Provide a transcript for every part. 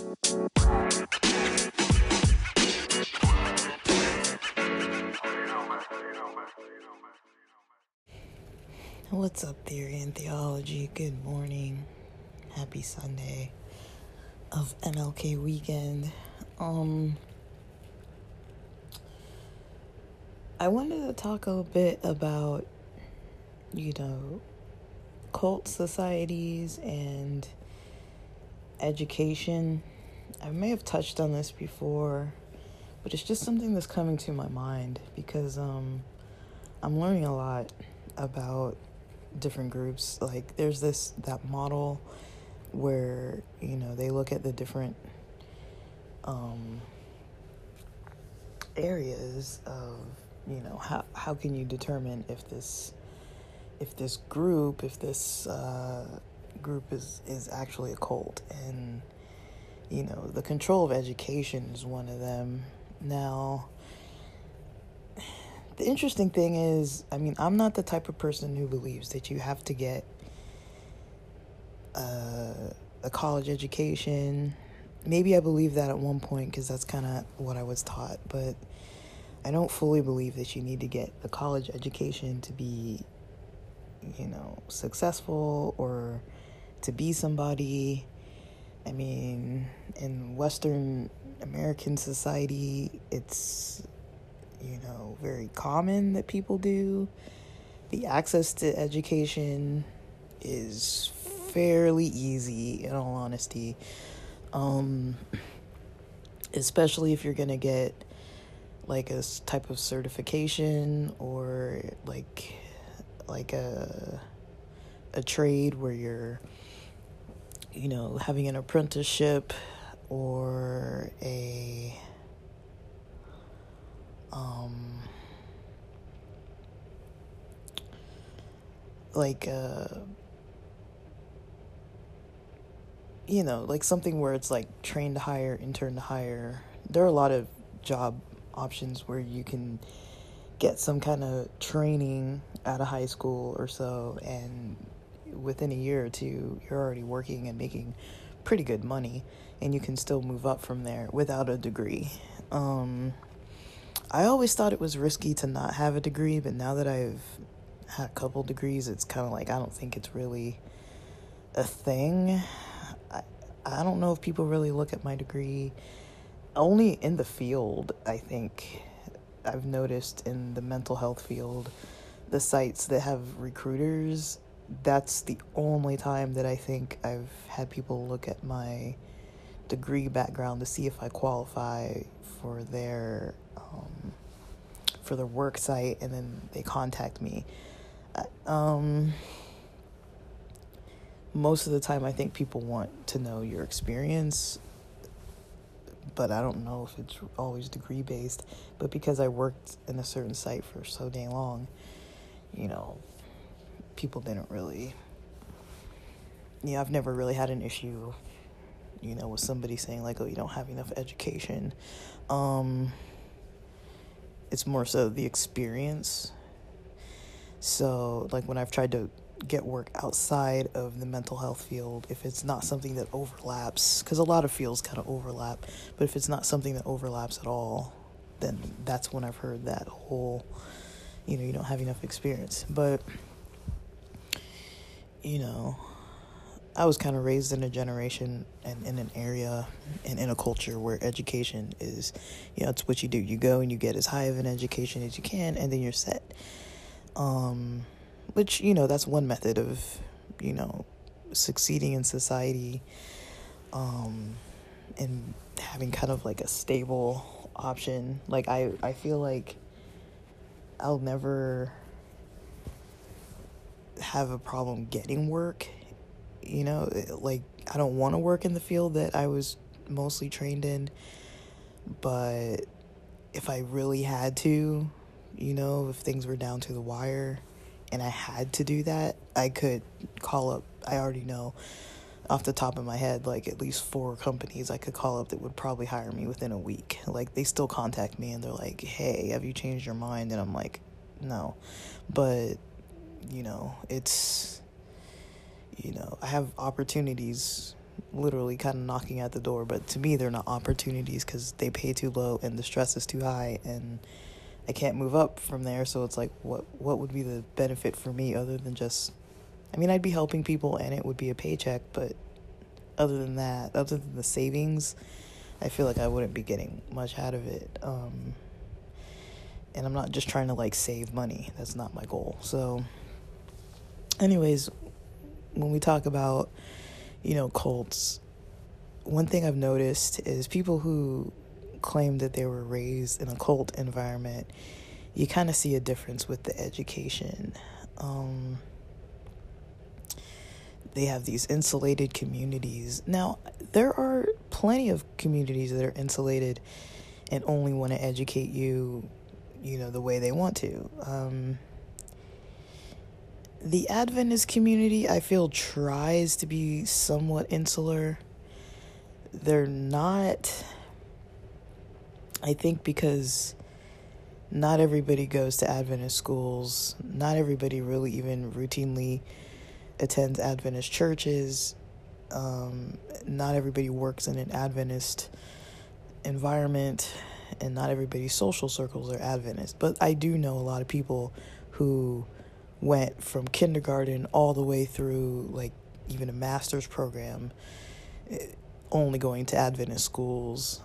What's up, Theory and Theology? Good morning. Happy Sunday of MLK weekend. I wanted to talk a bit about, cult societies and education. I may have touched on this before, but it's just something that's coming to my mind because I'm learning a lot about different groups. Like there's that model where they look at the different areas of how can you determine if this group is actually a cult. And the control of education is one of them. Now the interesting thing is, I'm not the type of person who believes that you have to get a college education. Maybe I believe that at one point because that's kind of what I was taught, but I don't fully believe that you need to get a college education to be, successful or to be somebody. In Western American society, it's very common that people do. The access to education is fairly easy, in all honesty. Especially if you're gonna get like a type of certification or like a trade where you're having an apprenticeship or a like something where it's like train to hire, intern to hire. There are a lot of job options where you can get some kind of training out of high school or so, and within a year or two you're already working and making pretty good money, and you can still move up from there without a degree. I always thought it was risky to not have a degree, but now that I've had a couple degrees, it's kind of like I don't think it's really a thing. I don't know if people really look at my degree. Only in the field, I think. I've noticed in the mental health field, the sites that have recruiters, that's the only time that I think I've had people look at my degree background to see if I qualify for their work site, and then they contact me. Most of the time I think people want to know your experience, but I don't know if it's always degree based. But because I worked in a certain site for so dang long, people didn't really, I've never really had an issue, with somebody saying like, oh, you don't have enough education. It's more so the experience. So like when I've tried to get work outside of the mental health field, if it's not something that overlaps, because a lot of fields kind of overlap, but if it's not something that overlaps at all, then that's when I've heard that whole, you don't have enough experience. But I was kind of raised in a generation and in an area and in a culture where education is, it's what you do. You go and you get as high of an education as you can, and then you're set. Which, that's one method of, succeeding in society, and having kind of like a stable option. Like, I feel like I'll never have a problem getting work, like, I don't want to work in the field that I was mostly trained in, but if I really had to, if things were down to the wire and I had to do that, I could call up, I already know off the top of my head, like at least 4 companies I could call up that would probably hire me within a week. Like, they still contact me and they're like, hey, have you changed your mind? And I'm like, no. But, it's, I have opportunities, literally kind of knocking at the door, but to me they're not opportunities because they pay too low and the stress is too high and I can't move up from there. So it's like, what would be the benefit for me other than just, I mean, I'd be helping people and it would be a paycheck, but other than that, other than the savings, I feel like I wouldn't be getting much out of it. And I'm not just trying to like save money. That's not my goal. So anyways, when we talk about, cults, one thing I've noticed is people who claim that they were raised in a cult environment, you kind of see a difference with the education. They have these insulated communities. Now, there are plenty of communities that are insulated and only want to educate you, the way they want to. The Adventist community, I feel, tries to be somewhat insular. They're not, I think, because not everybody goes to Adventist schools. Not everybody really even routinely attends Adventist churches. Not everybody works in an Adventist environment, and not everybody's social circles are Adventist. But I do know a lot of people who went from kindergarten all the way through like even a master's program, only going to Adventist schools.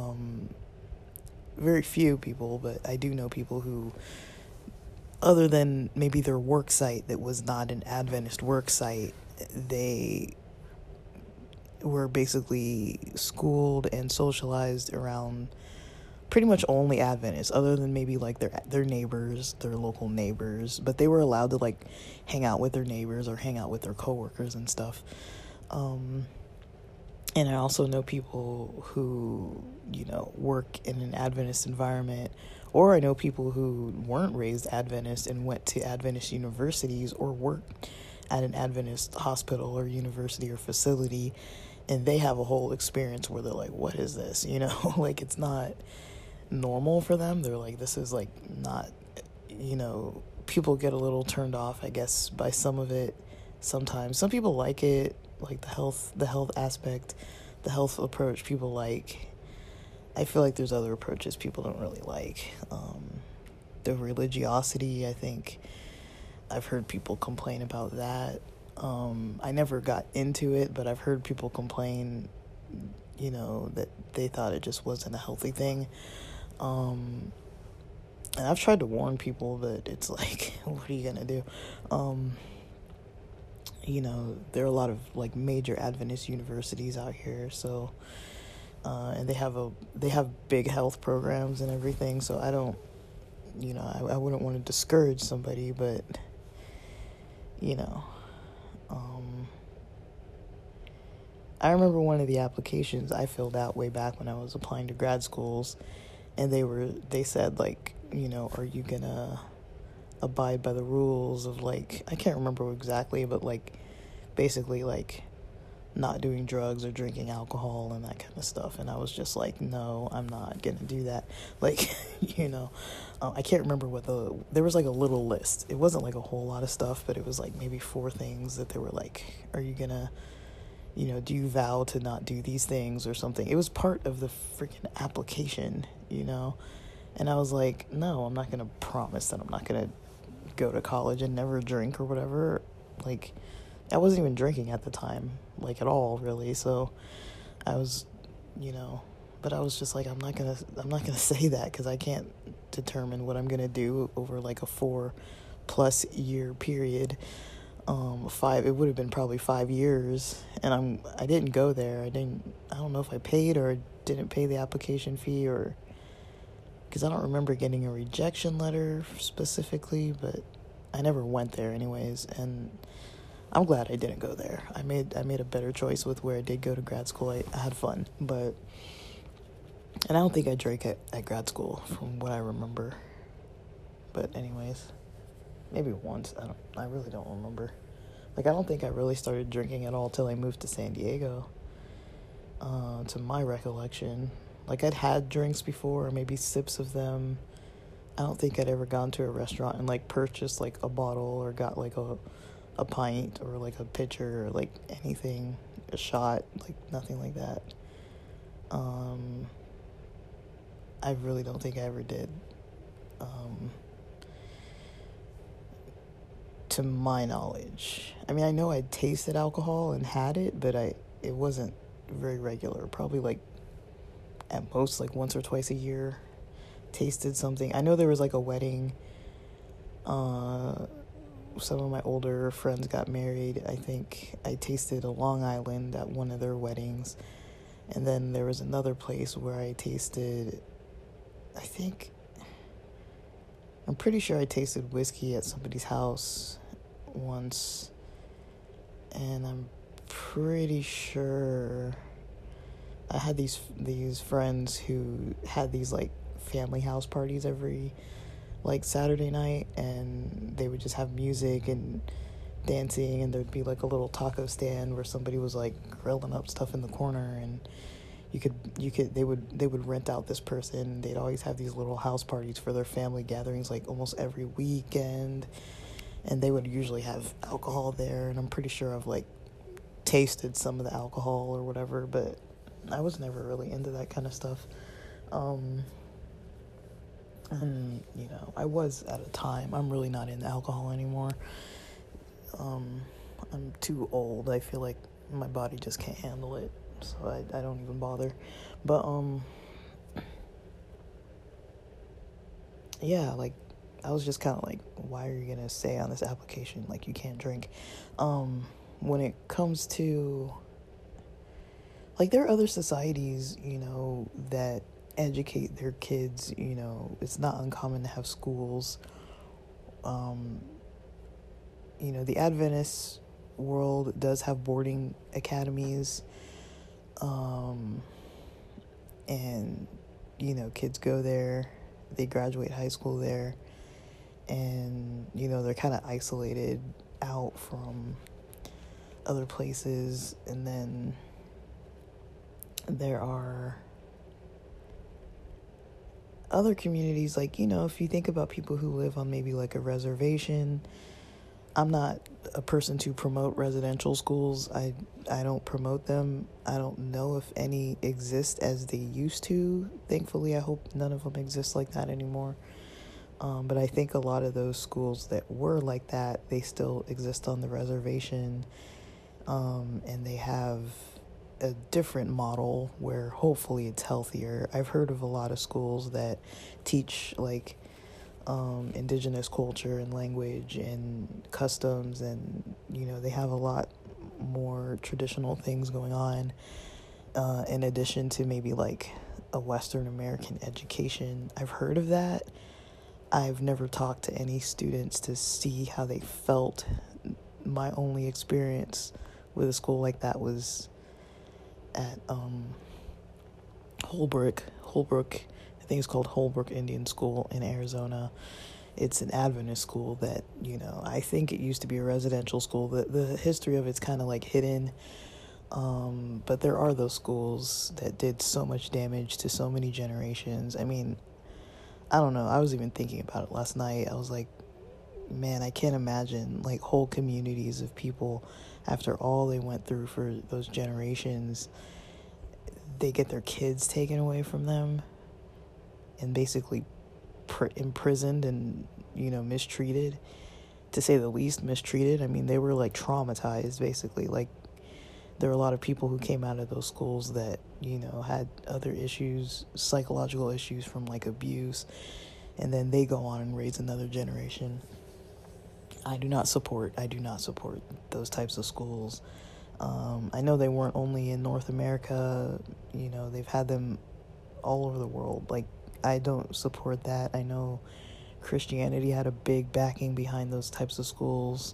Very few people, but I do know people who, other than maybe their work site that was not an Adventist work site, they were basically schooled and socialized around pretty much only Adventists, other than maybe like their neighbors, their local neighbors, but they were allowed to like hang out with their neighbors or hang out with their coworkers and stuff. And I also know people who, work in an Adventist environment, or I know people who weren't raised Adventist and went to Adventist universities or worked at an Adventist hospital or university or facility, and they have a whole experience where they're like, what is this? Like it's not normal for them. They're like, this is like not, people get a little turned off, I guess, by some of it. Sometimes some people like it, like the health aspect, the health approach people like. I feel like there's other approaches people don't really like. The religiosity, I think I've heard people complain about that. I never got into it, but I've heard people complain, that they thought it just wasn't a healthy thing. And I've tried to warn people that it's like, what are you gonna do? There are a lot of like major Adventist universities out here, so and they have big health programs and everything. So I don't, I wouldn't want to discourage somebody, but I remember one of the applications I filled out way back when I was applying to grad schools, and they said like, are you gonna abide by the rules of like, I can't remember exactly, but like basically like not doing drugs or drinking alcohol and that kind of stuff. And I was just like, no, I'm not gonna do that. Like, I can't remember there was like a little list. It wasn't like a whole lot of stuff, but it was like maybe 4 things that they were like, are you gonna, do you vow to not do these things or something? It was part of the freaking application, and I was like, no, I'm not gonna promise that I'm not gonna go to college and never drink or whatever. Like, I wasn't even drinking at the time, like at all, really. So I was, but I was just like, I'm not gonna say that because I can't determine what I'm gonna do over like a 4+ year period. It would have been probably 5 years, and I didn't go there. I don't know if I paid or didn't pay the application fee, or because I don't remember getting a rejection letter specifically, but I never went there anyways, and I'm glad I didn't go there. I made a better choice with where I did go to grad school. I had fun, and I don't think I drank at grad school from what I remember. But anyways, maybe once. I really don't remember. Like, I don't think I really started drinking at all till I moved to San Diego. To my recollection, like I'd had drinks before, or maybe sips of them. I don't think I'd ever gone to a restaurant and like purchased like a bottle or got like a pint or like a pitcher or like anything. a shot, like nothing like that. I really don't think I ever did. To my knowledge. I mean, I know I tasted alcohol and had it, but it wasn't very regular. Probably like at most like once or twice a year. Tasted something. I know there was like a wedding. Some of my older friends got married. I think I tasted a Long Island at one of their weddings. And then there was another place where I tasted, I'm pretty sure I tasted whiskey at somebody's house once. And I'm pretty sure I had these friends who had these like family house parties every like Saturday night, and they would just have music and dancing, and there'd be like a little taco stand where somebody was like grilling up stuff in the corner, and they would rent out this person. They'd always have these little house parties for their family gatherings like almost every weekend, and they would usually have alcohol there, and I'm pretty sure I've like tasted some of the alcohol or whatever, but I was never really into that kind of stuff. And you know, I was at a time. I'm really not into alcohol anymore. I'm too old. I feel like my body just can't handle it, so I don't even bother. But yeah, like I was just kind of like, why are you gonna say on this application like you can't drink? When it comes to like, there are other societies, you know, that educate their kids. You know, it's not uncommon to have schools. You know, the Adventist world does have boarding academies, and you know, kids go there, they graduate high school there, and you know, they're kind of isolated out from other places. And then there are other communities, like, you know, if you think about people who live on maybe like a reservation. I'm not a person to promote residential schools. I don't promote them. I don't know if any exist as they used to. Thankfully, I hope none of them exist like that anymore. But I think a lot of those schools that were like that, they still exist on the reservation. And they have a different model where hopefully it's healthier. I've heard of a lot of schools that teach like indigenous culture and language and customs, and you know, they have a lot more traditional things going on, in addition to maybe like a Western American education. I've heard of that. I've never talked to any students to see how they felt. My only experience with a school like that was at Holbrook, I think it's called Holbrook Indian School in Arizona. It's an Adventist school that, you know, I think it used to be a residential school. The history of it's kind of like hidden, but there are those schools that did so much damage to so many generations. I mean, I don't know. I was even thinking about it last night. I was like, man, I can't imagine like whole communities of people, after all they went through for those generations, they get their kids taken away from them and basically imprisoned and, you know, mistreated, to say the least. Mistreated. I mean, they were like traumatized basically. Like, there were a lot of people who came out of those schools that, you know, had other issues, psychological issues from like abuse, and then they go on and raise another generation. I do not support those types of schools. I know they weren't only in North America, you know, they've had them all over the world. Like, I don't support that. I know Christianity had a big backing behind those types of schools.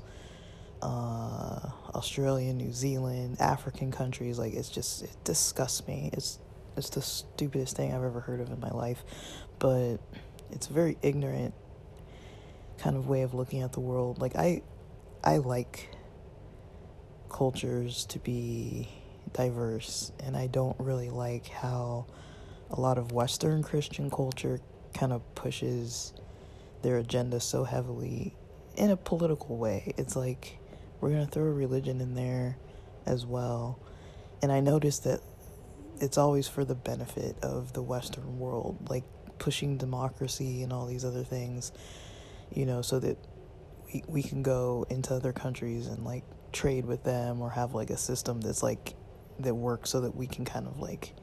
Australia, New Zealand, African countries, like, it disgusts me. It's the stupidest thing I've ever heard of in my life. But it's a very ignorant kind of way of looking at the world. Like, I like cultures to be diverse, and I don't really like how a lot of Western Christian culture kind of pushes their agenda so heavily in a political way. It's like, we're going to throw religion in there as well. And I noticed that it's always for the benefit of the Western world, like pushing democracy and all these other things, so that we can go into other countries and like trade with them, or have like a system that's like that works so that we can kind of like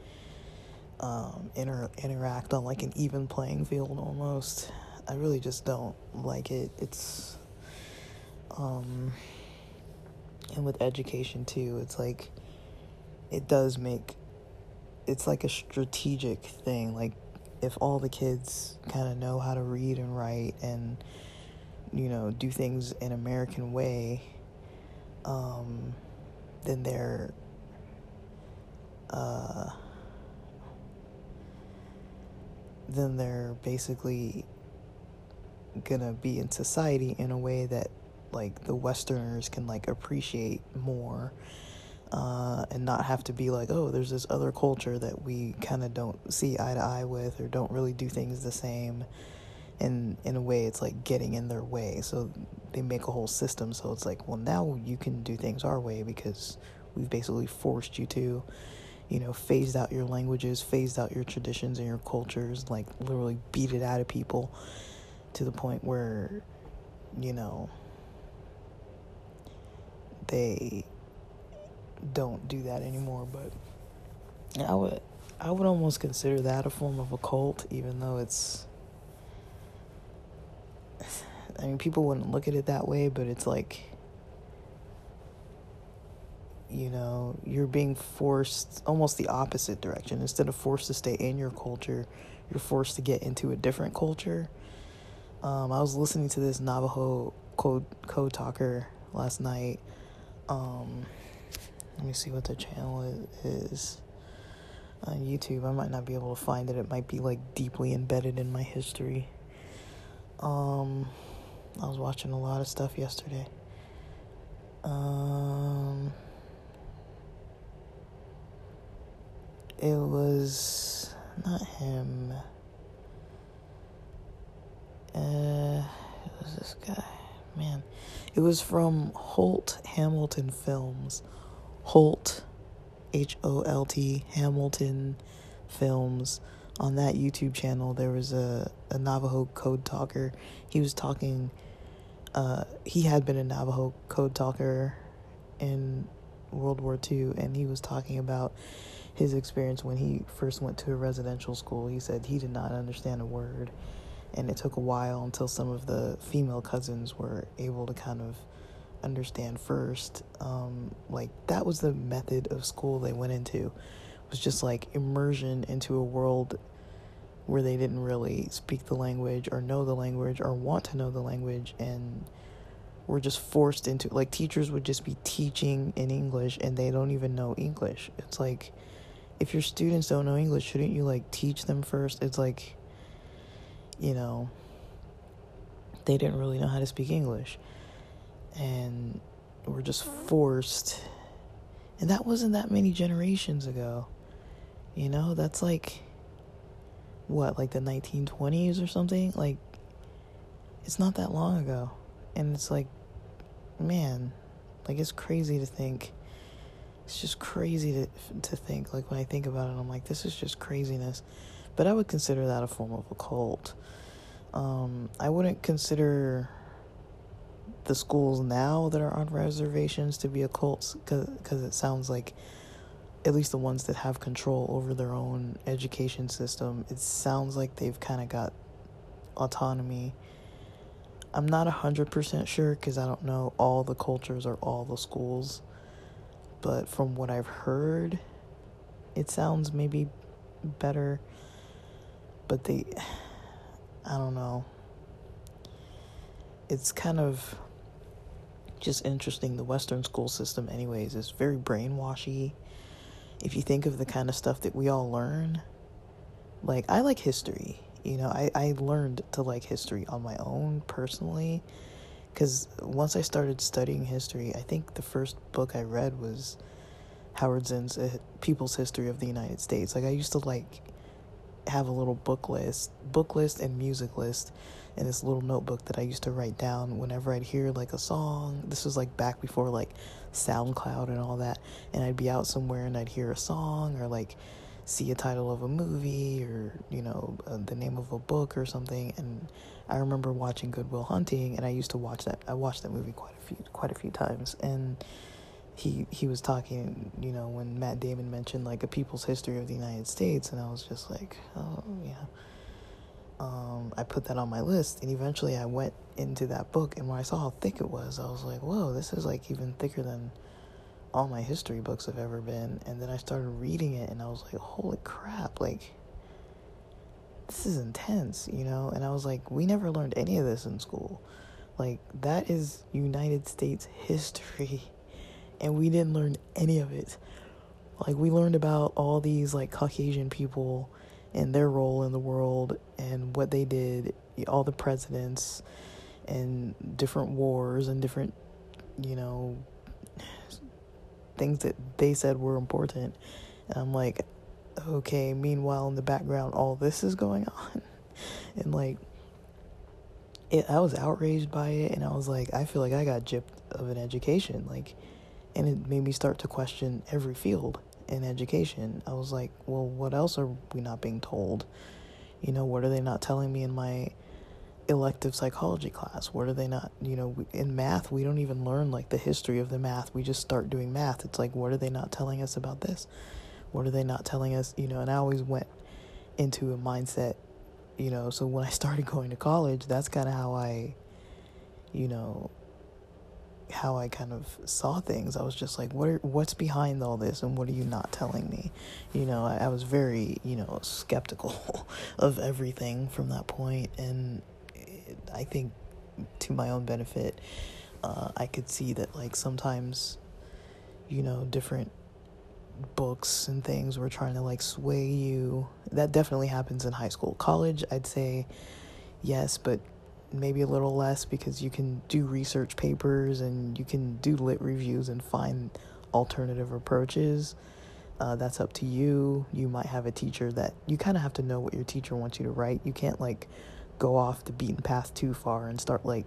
interact on like an even playing field almost. I really just don't like it. It's and with education too, it's like it's like a strategic thing. Like if all the kids kind of know how to read and write and do things in American way, then they're basically gonna be in society in a way that like the Westerners can like appreciate more, and not have to be like, oh, there's this other culture that we kind of don't see eye to eye with, or don't really do things the same, and in a way it's like getting in their way. So they make a whole system, so it's like, well, now you can do things our way because we've basically forced you to, phased out your languages, phased out your traditions and your cultures, like literally beat it out of people to the point where, they don't do that anymore. But I would almost consider that a form of a cult, even though people wouldn't look at it that way, but it's like, you're being forced almost the opposite direction. Instead of forced to stay in your culture, you're forced to get into a different culture. I was listening to this Navajo code talker last night. Let me see what the channel is on YouTube. I might not be able to find it. It might be like deeply embedded in my history. I was watching a lot of stuff yesterday. It was not him. It was this guy. Man, it was from Holt Hamilton Films. Holt, Holt, Hamilton Films. On that YouTube channel, there was a Navajo code talker. He was talking. He had been a Navajo code talker in World War II, and he was talking about his experience when he first went to a residential school. He said he did not understand a word, and it took a while until some of the female cousins were able to kind of understand first. Like that was the method of school they went into. It was just like immersion into a world where they didn't really speak the language or know the language or want to know the language, and were just forced into, like, teachers would just be teaching in English and they don't even know English. It's like, if your students don't know English, shouldn't you like teach them first? It's like, they didn't really know how to speak English, and were just forced. And that wasn't that many generations ago. That's like, what, like the 1920s or something? Like, it's not that long ago. And it's like, man, like, it's crazy to think. It's just crazy to think. Like, when I think about it, I'm like, this is just craziness. But I would consider that a form of a cult. I wouldn't consider the schools now that are on reservations to be a cult, because it sounds like, at least the ones that have control over their own education system, it sounds like they've kind of got autonomy. I'm not 100% sure, because I don't know all the cultures or all the schools, but from what I've heard, it sounds maybe better. But I don't know. It's kind of just interesting. The Western school system anyways is very brainwashy. If you think of the kind of stuff that we all learn, like, I like history. I learned to like history on my own personally, because once I started studying history, I think the first book I read was Howard Zinn's People's History of the United States. Like, I used to like have a little book list and music list in this little notebook that I used to write down whenever I'd hear like a song. This was like back before like SoundCloud and all that, and I'd be out somewhere and I'd hear a song or like see a title of a movie or the name of a book or something. And I remember watching Good Will Hunting, and I watched that movie quite a few times. And he was talking, when Matt Damon mentioned like a people's history of the United States, and I was just like, oh yeah. I put that on my list, and eventually I went into that book, and when I saw how thick it was, I was like, whoa, this is like even thicker than all my history books have ever been. And then I started reading it, and I was like, holy crap, like, this is intense, and I was like, we never learned any of this in school. Like, that is United States history, and we didn't learn any of it. Like, we learned about all these like Caucasian people and their role in the world and what they did, all the presidents and different wars and different, things that they said were important. And I'm like, okay, meanwhile in the background all this is going on. And like I was outraged by it, and I was like, I feel like I got gypped of an education, like, and it made me start to question every field in education. I was like, well, what else are we not being told? What are they not telling me in my elective psychology class? What are they not, in math, we don't even learn like the history of the math. We just start doing math. It's like, what are they not telling us about this? What are they not telling us? And I always went into a mindset, so when I started going to college, that's kind of how I kind of saw things. I was just like, what's behind all this, and what are you not telling me? I was very, skeptical of everything from that point. And I think to my own benefit, I could see that like sometimes, different books and things were trying to like sway you. That definitely happens in high school. College, I'd say yes, but maybe a little less, because you can do research papers and you can do lit reviews and find alternative approaches. That's up to you. You might have a teacher that you kind of have to know what your teacher wants you to write. You can't like go off the beaten path too far and start like,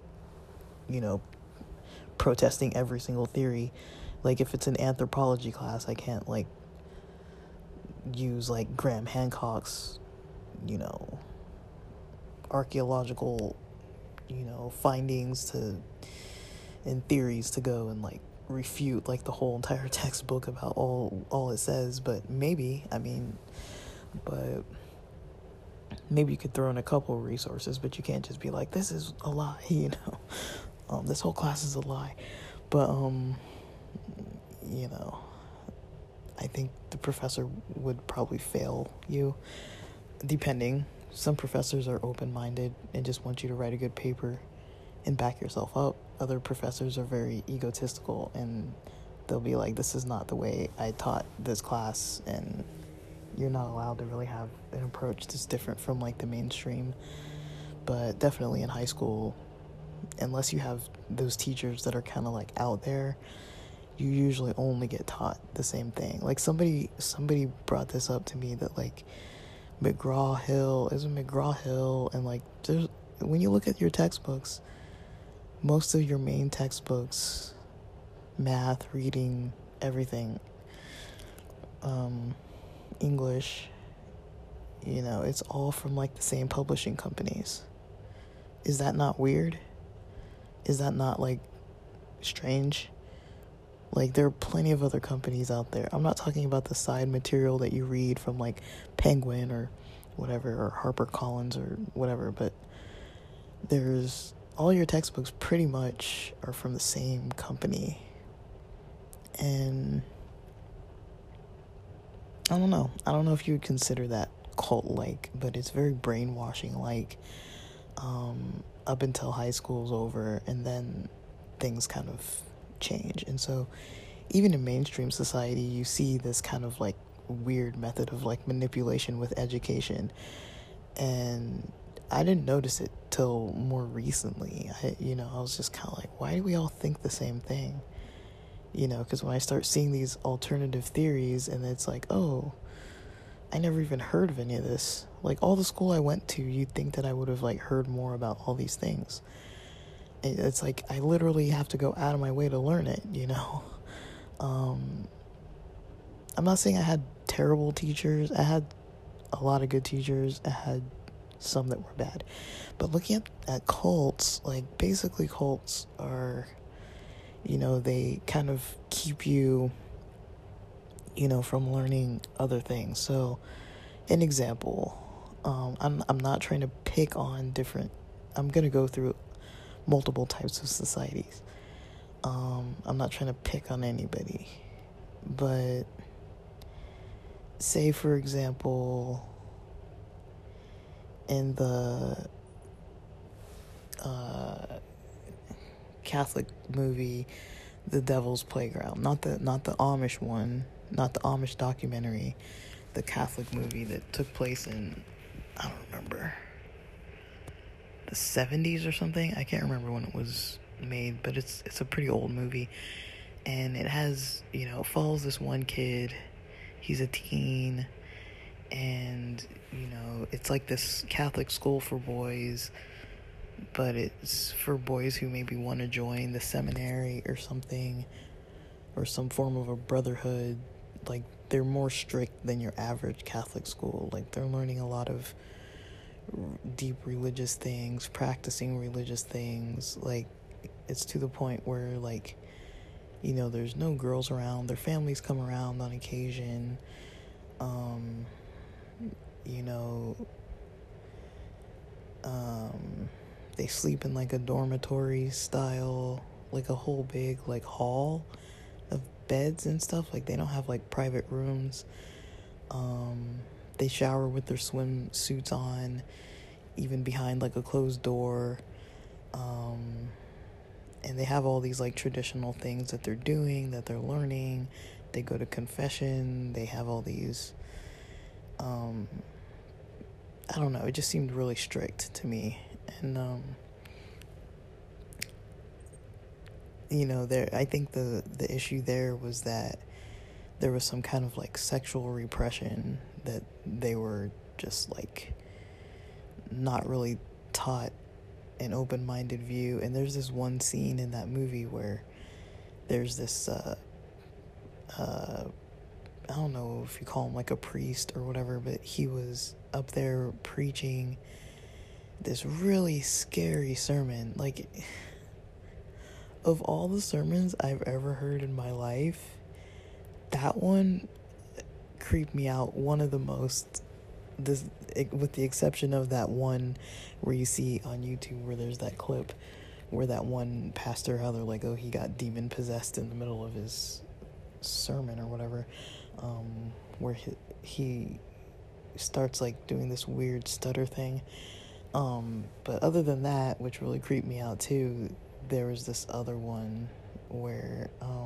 protesting every single theory. Like if it's an anthropology class, I can't like use like Graham Hancock's, archaeological, findings and theories to go and like refute like the whole entire textbook about all it says. But maybe you could throw in a couple of resources, but you can't just be like, this is a lie, this whole class is a lie. But I think the professor would probably fail you, depending. Some professors are open-minded and just want you to write a good paper and back yourself up. Other professors are very egotistical, and they'll be like, this is not the way I taught this class, and you're not allowed to really have an approach that's different from like the mainstream. But definitely in high school, unless you have those teachers that are kind of like out there, you usually only get taught the same thing. Like somebody brought this up to me that like McGraw-Hill, and like when you look at your textbooks, most of your main textbooks, math, reading, everything, English, it's all from like the same publishing companies. Is that not weird? Is that not like strange? Like there are plenty of other companies out there. I'm not talking about the side material that you read from like Penguin or whatever, or HarperCollins or whatever, but there's all your textbooks pretty much are from the same company. And I don't know if you would consider that cult-like, but it's very brainwashing-like, up until high school's over, and then things kind of change. And so even in mainstream society, you see this kind of like weird method of like manipulation with education, and I didn't notice it till more recently. I was just kind of like, why do we all think the same thing? Because when I start seeing these alternative theories, and it's like, oh, I never even heard of any of this. Like, all the school I went to, you'd think that I would have, like, heard more about all these things. It's like, I literally have to go out of my way to learn it, you know? I'm not saying I had terrible teachers. I had a lot of good teachers. I had some that were bad. But looking at cults, like, basically cults are, you know, they kind of keep you, you know, from learning other things. So, an example, I'm not trying to pick on different, I'm going to go through multiple types of societies. I'm not trying to pick on anybody, but say, for example, in the Catholic movie, The Devil's Playground, not the Amish one, not the Amish documentary, the Catholic movie that took place in, I don't remember, the 70s or something. I can't remember when it was made, but it's a pretty old movie, and it has, you know, follows this one kid. He's a teen, and, you know, it's like this Catholic school for boys, but it's for boys who maybe want to join the seminary or something, or some form of a brotherhood. Like, they're more strict than your average Catholic school. Like, they're learning a lot of deep religious things, practicing religious things. Like, it's to the point where, like, you know, there's no girls around. Their families come around on occasion. You know, they sleep in, like, a dormitory style, like a whole big, like, hall of beds and stuff. Like, they don't have, like, private rooms. They shower with their swimsuits on, even behind, like, a closed door. And they have all these, like, traditional things that they're doing, that they're learning. They go to confession. They have all these, I don't know, it just seemed really strict to me. And, you know, I think the issue there was that there was some kind of, like, sexual repression that they were just, like, not really taught an open-minded view. And there's this one scene in that movie where there's this, I don't know if you call him, like, a priest or whatever, but he was up there preaching this really scary sermon. Like, of all the sermons I've ever heard in my life, that one creeped me out one of the most, with the exception of that one where you see on YouTube where there's that clip where that one pastor, how they're like, oh, he got demon possessed in the middle of his sermon or whatever, where he starts, like, doing this weird stutter thing. But other than that, which really creeped me out too, there was this other one where,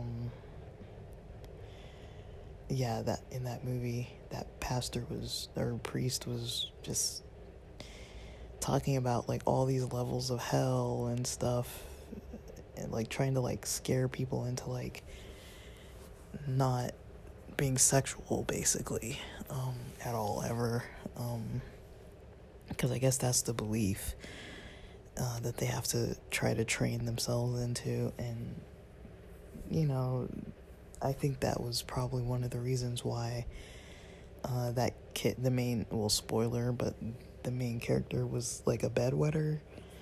yeah, that in that movie, that pastor or priest was just talking about, like, all these levels of hell and stuff, and, like, trying to, like, scare people into, like, not being sexual, basically, at all, ever, because I guess that's the belief that they have to try to train themselves into. And, you know, I think that was probably one of the reasons why that kid, spoiler, but the main character was, like, a bedwetter.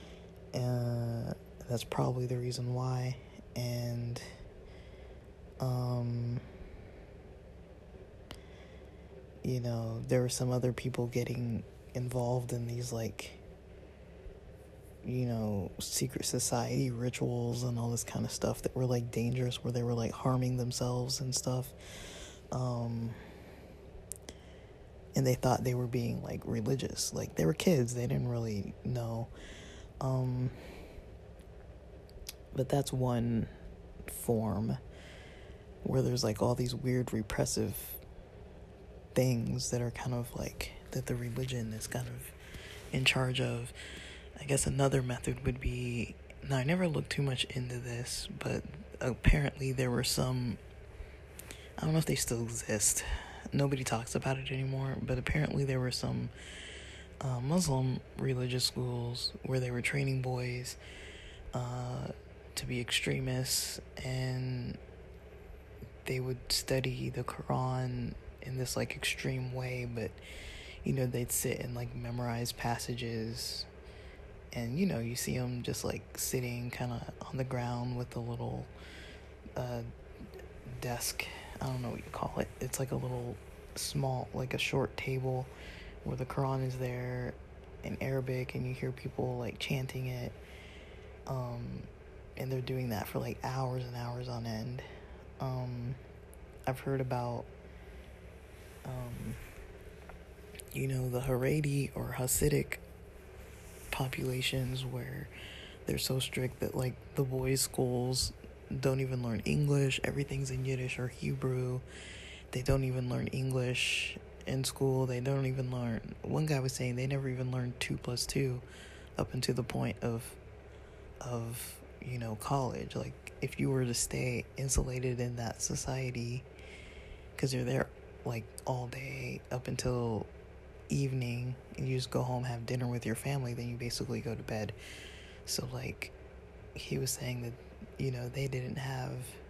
That's probably the reason why. And, you know, there were some other people getting involved in these, like, you know, secret society rituals and all this kind of stuff that were, like, dangerous, where they were, like, harming themselves and stuff. And they thought they were being, like, religious. Like, they were kids. They didn't really know. But that's one form where there's, like, all these weird repressive things that are kind of, like, that the religion is kind of in charge of. I guess another method would be, now I never looked too much into this, but apparently there were some, I don't know if they still exist, nobody talks about it anymore, but apparently there were some Muslim religious schools where they were training boys to be extremists, and they would study the Quran in this like extreme way, but they'd sit and like memorize passages, and you see them just like sitting kind of on the ground with a little desk. I don't know what you call it. It's like a little small, like a short table where the Quran is there in Arabic, and you hear people like chanting it, and they're doing that for like hours and hours on end. I've heard about the Haredi or Hasidic populations where they're so strict that like the boys' schools don't even learn English. Everything's in Yiddish or Hebrew. They don't even learn English in school. They don't even learn, one guy was saying they never even learned 2 + 2 up until the point of college. Like if you were to stay insulated in that society because you're there like all day up until evening, and you just go home, have dinner with your family, then you basically go to bed. So like he was saying that they didn't have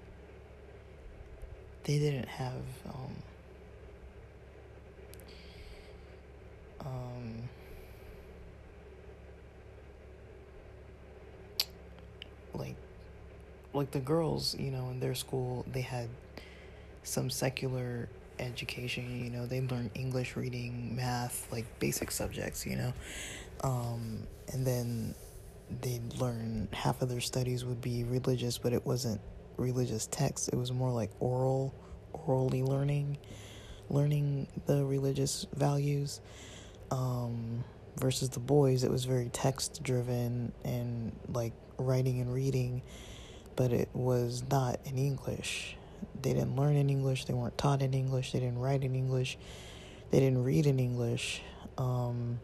like the girls, in their school, they had some secular education, they learned English, reading, math, like basic subjects, and then they'd learn, half of their studies would be religious, but it wasn't religious text. It was more like orally learning the religious values, versus the boys. It was very text driven and like writing and reading, but it was not in English. They didn't learn in English. They weren't taught in English. They didn't write in English. They didn't read in English. And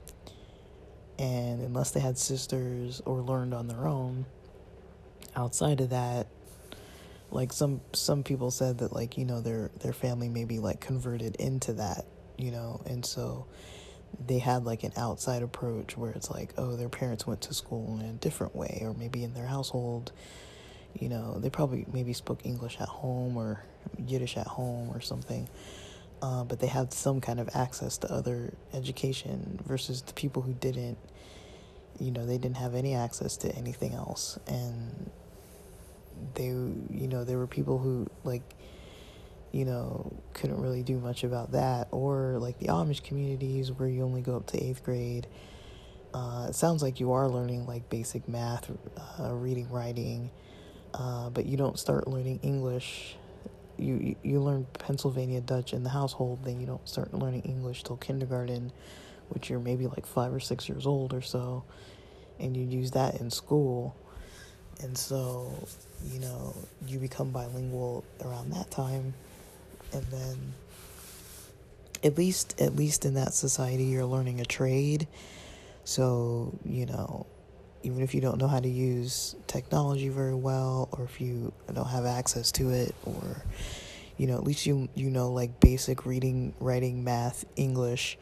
unless they had sisters or learned on their own, outside of that, like some people said that like, their family maybe like converted into that, and so they had like an outside approach where it's like, oh, their parents went to school in a different way, or maybe in their household, they probably maybe spoke English at home or Yiddish at home or something. But they had some kind of access to other education versus the people who didn't, they didn't have any access to anything else. And they, there were people who like, couldn't really do much about that, or like the Amish communities where you only go up to 8th grade. It sounds like you are learning like basic math, reading, writing, but you don't start learning English. You learn Pennsylvania Dutch in the household, then you don't start learning English till kindergarten, which you're maybe like 5 or 6 years old or so, and you use that in school. And so, you become bilingual around that time, and then at least in that society, you're learning a trade. So, even if you don't know how to use technology very well, or if you don't have access to it, or, at least you know, like basic reading, writing, math, English.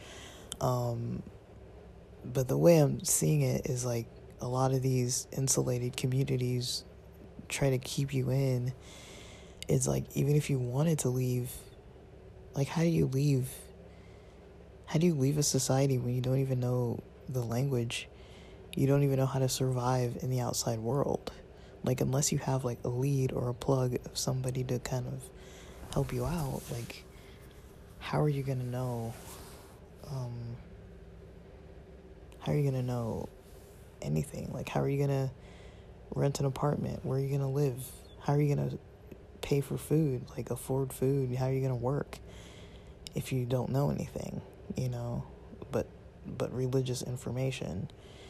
But the way I'm seeing it is like a lot of these insulated communities try to keep you in. It's like, even if you wanted to leave, like, how do you leave a society when you don't even know the language? You don't even know how to survive in the outside world. Like, unless you have like a lead or a plug of somebody to kind of help you out, like, how are you gonna know anything? Like, how are you gonna rent an apartment? Where are you gonna live? How are you gonna pay for food, like afford food? How are you gonna work if you don't know anything, but religious information,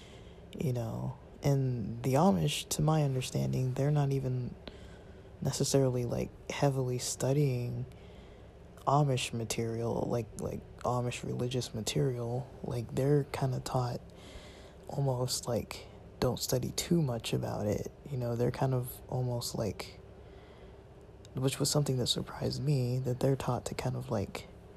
and the Amish, to my understanding, they're not even necessarily like heavily studying Amish material, like Amish religious material. Like, they're kind of taught almost like, don't study too much about it. They're kind of almost like, which was something that surprised me, that they're taught to kind of like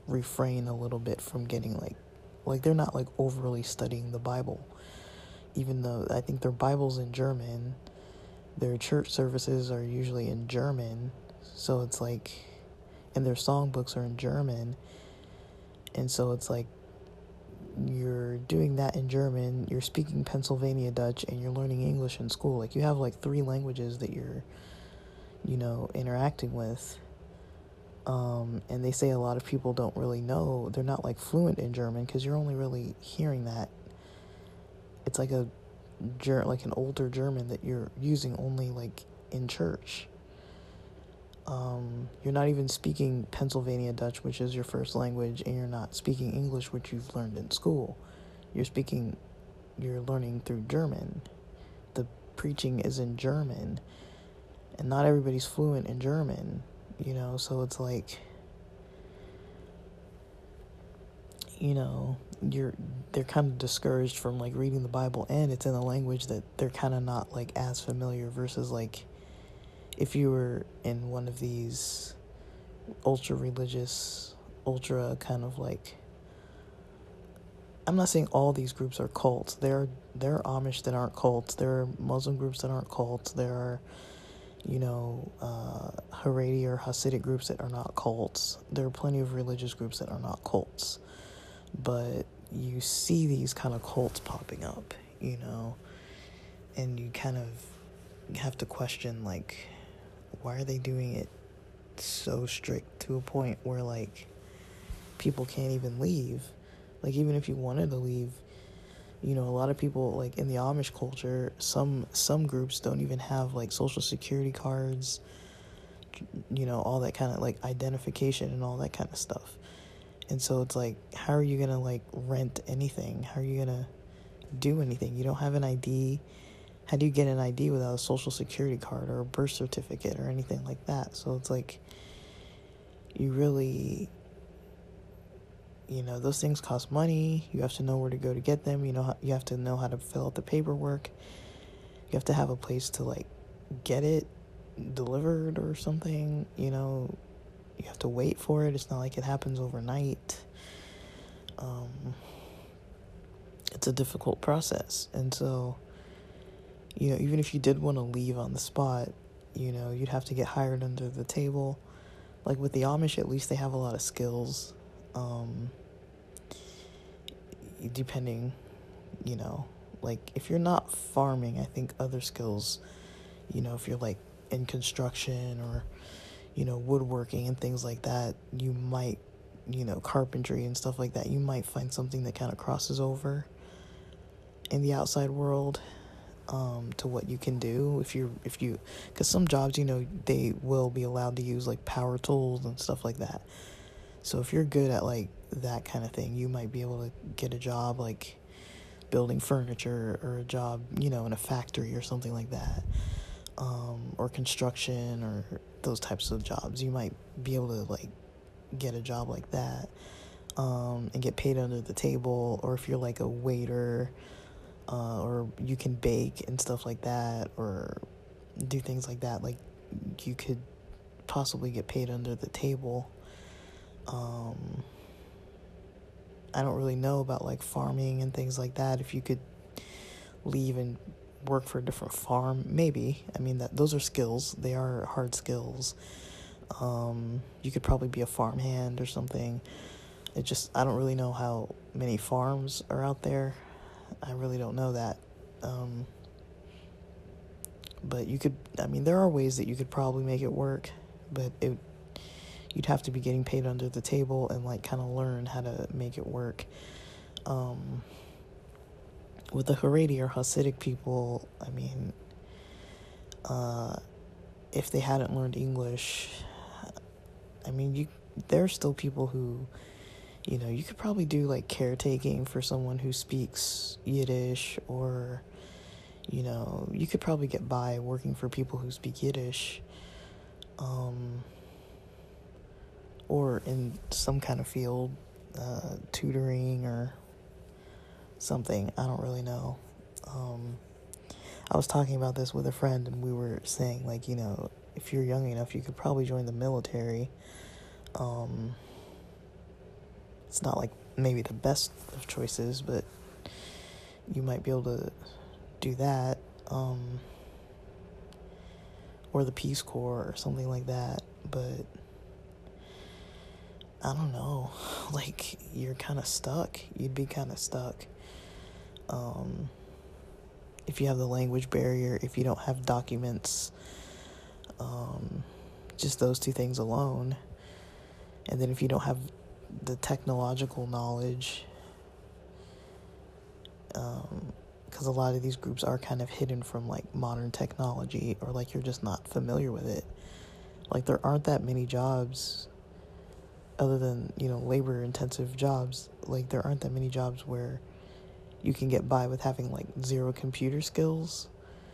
refrain a little bit from getting like they're not like overly studying the Bible, even though I think their Bible's in German. Their church services are usually in German, so it's like, and their songbooks are in German, and so it's like you're doing that in German, you're speaking Pennsylvania Dutch, and you're learning English in school. Like, you have like 3 languages that you're, interacting with. And they say a lot of people don't really know, they're not like fluent in German because you're only really hearing that. It's like like an older German that you're using only like in church. You're not even speaking Pennsylvania Dutch, which is your first language, and you're not speaking English, which you've learned in school. You're learning through German. The preaching is in German, and not everybody's fluent in German, so it's like, they're kind of discouraged from like reading the Bible, and it's in a language that they're kind of not like as familiar, versus like if you were in one of these ultra religious, ultra kind of like, I'm not saying all these groups are cults. There are Amish that aren't cults. There are Muslim groups that aren't cults. There are, Haredi or Hasidic groups that are not cults. There are plenty of religious groups that are not cults. But you see these kind of cults popping up, and you kind of have to question, like, why are they doing it so strict to a point where, like, people can't even leave? Like, even if you wanted to leave, a lot of people, like, in the Amish culture, some groups don't even have, like, social security cards, all that kind of, like, identification and all that kind of stuff. And so it's like, how are you going to, like, rent anything? How are you going to do anything? You don't have an ID. How do you get an ID without a social security card or a birth certificate or anything like that? So it's like, you really, those things cost money. You have to know where to go to get them. You have to know how to fill out the paperwork. You have to have a place to, like, get it delivered or something, You have to wait for it. It's not like it happens overnight. It's a difficult process. And so, even if you did want to leave on the spot, you'd have to get hired under the table. Like with the Amish, at least they have a lot of skills. Depending, like if you're not farming, I think other skills, if you're like in construction or, woodworking and things like that, you might, carpentry and stuff like that, you might find something that kind of crosses over in the outside world, to what you can do if you, because some jobs, they will be allowed to use like power tools and stuff like that. So if you're good at like that kind of thing, you might be able to get a job like building furniture, or a job, in a factory or something like that, or construction or those types of jobs. You might be able to like get a job like that, and get paid under the table. Or if you're like a waiter, or you can bake and stuff like that, or do things like that, like you could possibly get paid under the table. I don't really know about like farming and things like that. If you could leave and work for a different farm, maybe. I mean, those are skills. They are hard skills. You could probably be a farmhand or something. I don't really know how many farms are out there. I really don't know that. But there are ways that you could probably make it work, but you'd have to be getting paid under the table and like kind of learn how to make it work. With the Haredi or Hasidic people, if they hadn't learned English, there are still people who, you could probably do like caretaking for someone who speaks Yiddish, or, you could probably get by working for people who speak Yiddish, or in some kind of field, tutoring or something. I don't really know. I was talking about this with a friend, and we were saying, like, if you're young enough, you could probably join the military. It's not like maybe the best of choices, but you might be able to do that. Or the Peace Corps or something like that. But I don't know. Like, you're kind of stuck. You'd be kind of stuck. If you have the language barrier, if you don't have documents, just those two things alone. And then if you don't have the technological knowledge, because a lot of these groups are kind of hidden from like modern technology, or like you're just not familiar with it. Like, there aren't that many jobs other than, labor intensive jobs. Like, there aren't that many jobs where you can get by with having like zero computer skills.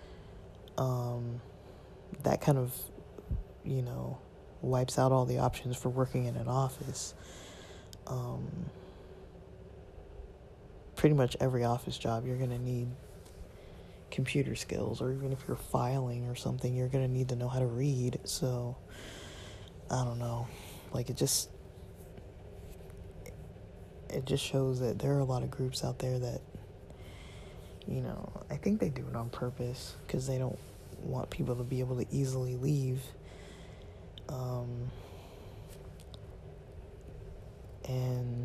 That kind of, wipes out all the options for working in an office. Pretty much every office job, you're going to need computer skills, or even if you're filing or something, you're going to need to know how to read. So, I don't know. Like, it just shows that there are a lot of groups out there that, I think they do it on purpose because they don't want people to be able to easily leave. And,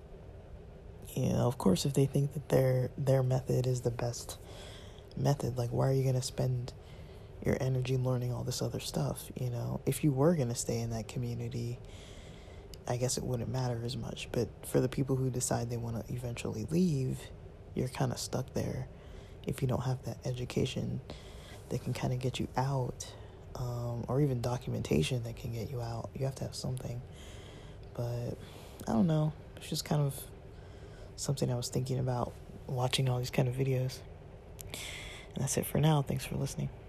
of course, if they think that their method is the best method, like, why are you going to spend your energy learning all this other stuff? If you were going to stay in that community, I guess it wouldn't matter as much. But for the people who decide they want to eventually leave, you're kind of stuck there if you don't have that education that can kind of get you out, or even documentation that can get you out. You have to have something. But I don't know. It's just kind of something I was thinking about watching all these kind of videos. And that's it for now. Thanks for listening.